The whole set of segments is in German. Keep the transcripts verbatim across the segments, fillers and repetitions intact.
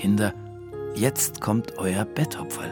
Kinder, jetzt kommt euer Betthopferl.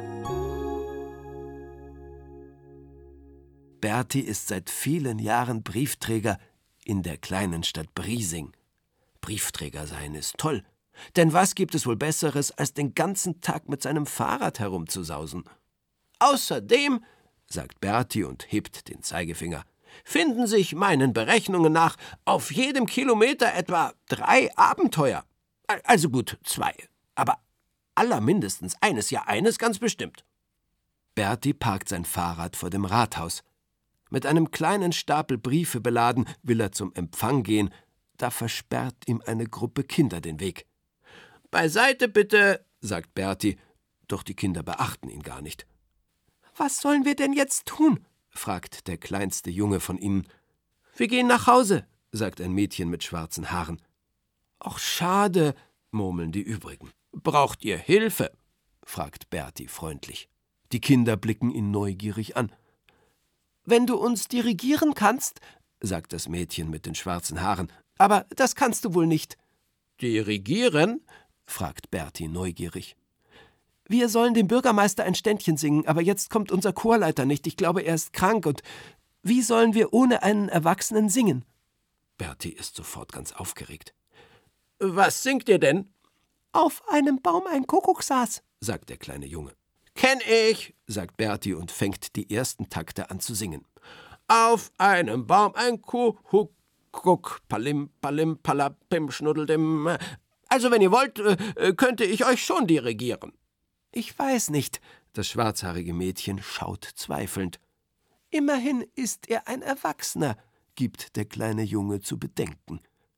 Berti ist seit vielen Jahren Briefträger in der kleinen Stadt Briesing. Briefträger sein ist toll, denn was gibt es wohl Besseres, als den ganzen Tag mit seinem Fahrrad herumzusausen? Außerdem, sagt Berti und hebt den Zeigefinger, finden sich meinen Berechnungen nach auf jedem Kilometer etwa drei Abenteuer. Also gut, zwei, aber allermindestens eines, ja eines ganz bestimmt. Berti parkt sein Fahrrad vor dem Rathaus. Mit einem kleinen Stapel Briefe beladen will er zum Empfang gehen, da versperrt ihm eine Gruppe Kinder den Weg. »Beiseite bitte«, sagt Berti, doch die Kinder beachten ihn gar nicht. »Was sollen wir denn jetzt tun?« fragt der kleinste Junge von ihnen. »Wir gehen nach Hause«, sagt ein Mädchen mit schwarzen Haaren. »Ach, schade«, murmeln die übrigen. »Braucht ihr Hilfe?« fragt Berti freundlich. Die Kinder blicken ihn neugierig an. »Wenn du uns dirigieren kannst«, sagt das Mädchen mit den schwarzen Haaren, »aber das kannst du wohl nicht.« »Dirigieren?« fragt Berti neugierig. »Wir sollen dem Bürgermeister ein Ständchen singen, aber jetzt kommt unser Chorleiter nicht. Ich glaube, er ist krank und wie sollen wir ohne einen Erwachsenen singen?« Berti ist sofort ganz aufgeregt. »Was singt ihr denn?« »Auf einem Baum ein Kuckuck saß«, sagt der kleine Junge. »Kenn ich«, sagt Berti und fängt die ersten Takte an zu singen. »Auf einem Baum ein Kuckuck, palim, palim, palapim, schnuddeldim. Also, wenn ihr wollt, könnte ich euch schon dirigieren.« »Ich weiß nicht«, das schwarzhaarige Mädchen schaut zweifelnd. »Immerhin ist er ein Erwachsener«, gibt der kleine Junge zu bedenken.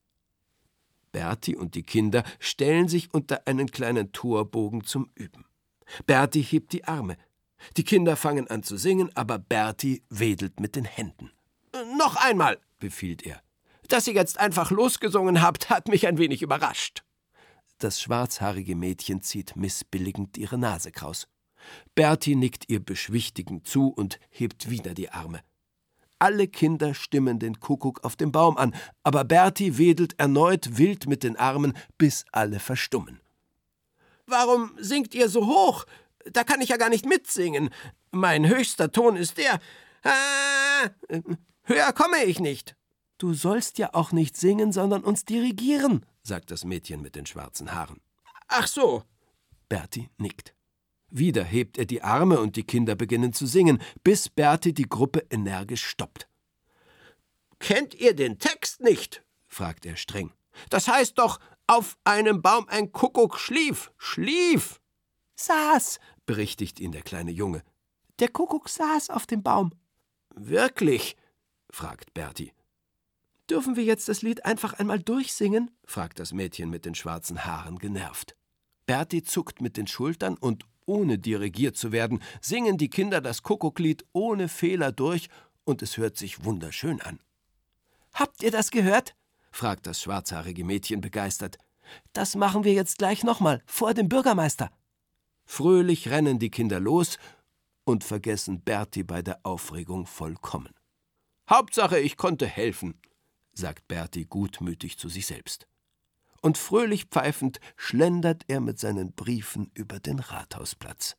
Berti und die Kinder stellen sich unter einen kleinen Torbogen zum Üben. Berti hebt die Arme. Die Kinder fangen an zu singen, aber Berti wedelt mit den Händen. »Noch einmal«, befiehlt er. »Dass ihr jetzt einfach losgesungen habt, hat mich ein wenig überrascht.« Das schwarzhaarige Mädchen zieht missbilligend ihre Nase kraus. Berti nickt ihr beschwichtigend zu und hebt wieder die Arme. Alle Kinder stimmen den Kuckuck auf dem Baum an, aber Berti wedelt erneut wild mit den Armen, bis alle verstummen. »Warum singt ihr so hoch? Da kann ich ja gar nicht mitsingen. Mein höchster Ton ist der. Ah, höher komme ich nicht.« »Du sollst ja auch nicht singen, sondern uns dirigieren«, sagt das Mädchen mit den schwarzen Haaren. »Ach so.« Berti nickt. Wieder hebt er die Arme und die Kinder beginnen zu singen, bis Berti die Gruppe energisch stoppt. »Kennt ihr den Text nicht?«, fragt er streng. »Das heißt doch, auf einem Baum ein Kuckuck schlief, schlief.« »Saß«, berichtigt ihn der kleine Junge. »Der Kuckuck saß auf dem Baum.« »Wirklich?«, fragt Berti. »Dürfen wir jetzt das Lied einfach einmal durchsingen?«, fragt das Mädchen mit den schwarzen Haaren genervt. Berti zuckt mit den Schultern und ohne dirigiert zu werden, singen die Kinder das Kuckucklied ohne Fehler durch und es hört sich wunderschön an. »Habt ihr das gehört?«, fragt das schwarzhaarige Mädchen begeistert. »Das machen wir jetzt gleich nochmal, vor dem Bürgermeister.« Fröhlich rennen die Kinder los und vergessen Berti bei der Aufregung vollkommen. »Hauptsache, ich konnte helfen«, sagt Berti gutmütig zu sich selbst. Und fröhlich pfeifend schlendert er mit seinen Briefen über den Rathausplatz.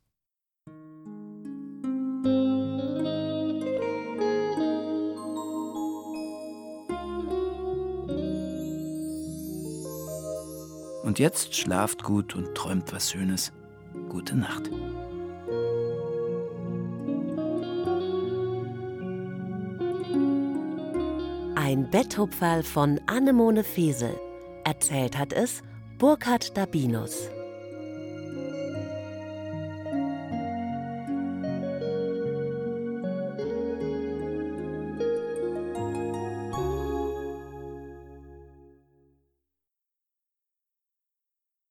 Und jetzt schlaft gut und träumt was Schönes. Gute Nacht. Ein Betthupferl von Anemone Fesel. Erzählt hat es Burkhard Dabinus.